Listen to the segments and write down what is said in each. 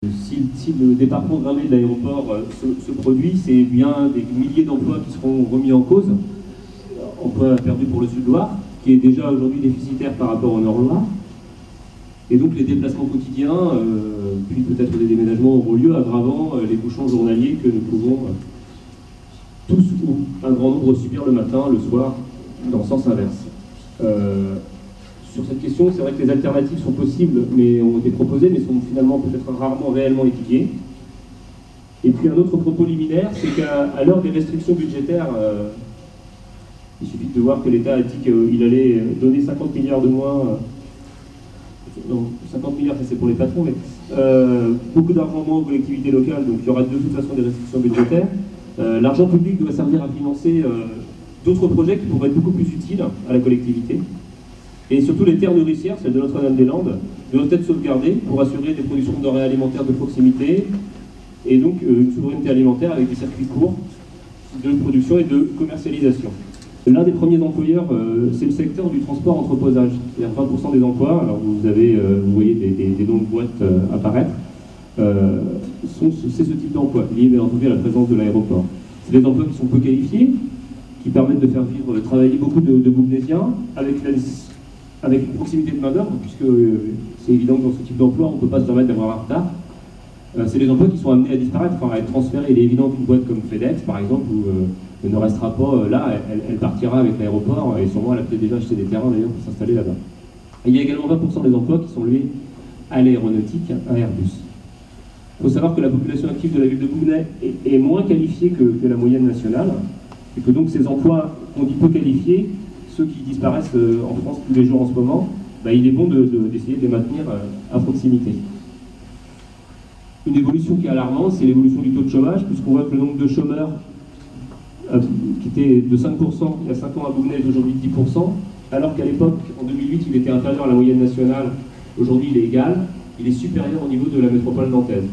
Si le départ programmé de l'aéroport se produit, c'est bien des milliers d'emplois qui seront remis en cause. Emplois perdus pour le Sud-Loire, qui est déjà aujourd'hui déficitaire par rapport au Nord-Loire. Et donc les déplacements quotidiens, puis peut-être des déménagements auront lieu, aggravant les bouchons journaliers que nous pouvons tous ou un grand nombre subir le matin, le soir, dans le sens inverse. Sur cette question, c'est vrai que les alternatives sont possibles, mais ont été proposées, mais sont finalement peut-être rarement réellement étudiées. Et puis un autre propos liminaire, c'est qu'à l'heure des restrictions budgétaires, il suffit de voir que l'État a dit qu'il allait donner 50 milliards de moins. Non, 50 milliards, ça c'est pour les patrons, mais beaucoup d'argent moins aux collectivités locales, donc il y aura de toute façon des restrictions budgétaires. L'argent public doit servir à financer d'autres projets qui pourraient être beaucoup plus utiles à la collectivité. Et surtout les terres nourricières, celles de Notre-Dame-des-Landes, doivent être sauvegardées pour assurer des productions de denrées alimentaires de proximité et donc une souveraineté alimentaire avec des circuits courts de production et de commercialisation. L'un des premiers employeurs, c'est le secteur du transport-entreposage, c'est-à-dire 20% des emplois. Alors vous voyez des noms de boîtes apparaître, c'est ce type d'emploi, lié bien entendu à la présence de l'aéroport. C'est des emplois qui sont peu qualifiés, qui permettent de faire travailler beaucoup de Bougnésiens, avec une proximité de main-d'œuvre, puisque c'est évident que dans ce type d'emploi, on ne peut pas se permettre d'avoir un retard. C'est des emplois qui sont amenés à disparaître, enfin à être transférés. Il est évident qu'une boîte comme FedEx, par exemple, où ne restera pas là, elle partira avec l'aéroport, et sûrement elle a peut-être déjà acheté des terrains d'ailleurs pour s'installer là-bas. Il y a également 20% des emplois qui sont liés à l'aéronautique, à Airbus. Il faut savoir que la population active de la ville de Bougnay est moins qualifiée que la moyenne nationale, et que donc ces emplois qu'on dit peu qualifiés, ceux qui disparaissent en France tous les jours en ce moment, il est bon d'essayer de les maintenir à proximité. Une évolution qui est alarmante, c'est l'évolution du taux de chômage, puisqu'on voit que le nombre de chômeurs qui était de 5% il y a 5 ans à Bougnay est aujourd'hui de 10%, alors qu'à l'époque, en 2008, il était inférieur à la moyenne nationale. Aujourd'hui, il est égal, il est supérieur au niveau de la métropole nantaise.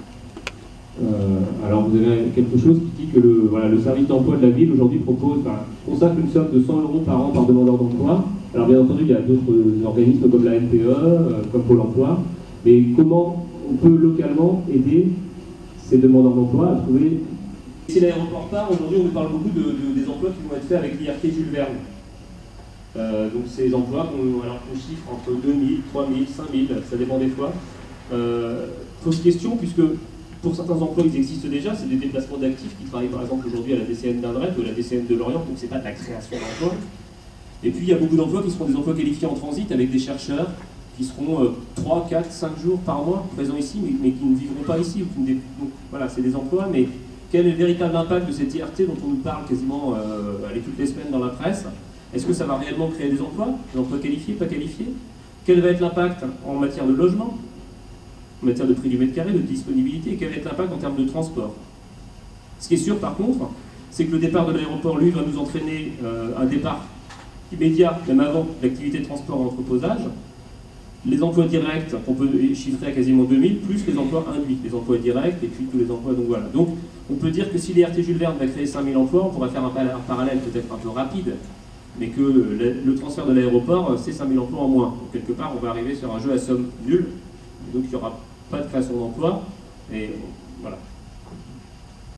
Alors vous avez quelque chose qui dit que le service d'emploi de la ville aujourd'hui consacre une somme de 100 € par an par demandeur d'emploi. Alors bien entendu, il y a d'autres organismes comme la NPE, comme Pôle emploi, mais comment on peut localement aider ces demandeurs d'emploi à trouver... Si l'aéroport part, aujourd'hui on nous parle beaucoup des emplois qui vont être faits avec l'IRT Jules Verne. Donc ces emplois qu'on chiffre entre 2000, 3000, 5000, ça dépend des fois. Fausse question, puisque pour certains emplois, ils existent déjà, c'est des déplacements d'actifs qui travaillent par exemple aujourd'hui à la DCN d'Indret ou à la DCN de Lorient, donc c'est pas de la création d'emplois. Et puis il y a beaucoup d'emplois qui seront des emplois qualifiés en transit avec des chercheurs qui seront 3, 4, 5 jours par mois présents ici, mais qui ne vivront pas ici. Donc voilà, c'est des emplois, mais quel est le véritable impact de cette IRT dont on nous parle quasiment toutes les semaines dans la presse? Est-ce que ça va réellement créer des emplois qualifiés, pas qualifiés? Quel va être l'impact en matière de logement, en matière de prix du mètre carré, de disponibilité, et quel va être l'impact en termes de transport? Ce qui est sûr par contre, c'est que le départ de l'aéroport, lui, va nous entraîner un départ immédiat, même avant l'activité de transport en entreposage. Les emplois directs, on peut chiffrer à quasiment 2000, plus les emplois induits, les emplois directs et puis tous les emplois, donc voilà. Donc on peut dire que si l'IRT Jules Verne va créer 5000 emplois, on pourra faire un parallèle peut-être un peu rapide, mais que le transfert de l'aéroport, c'est 5000 emplois en moins. Donc quelque part, on va arriver sur un jeu à somme nulle, donc il n'y aura pas de création d'emplois, et voilà.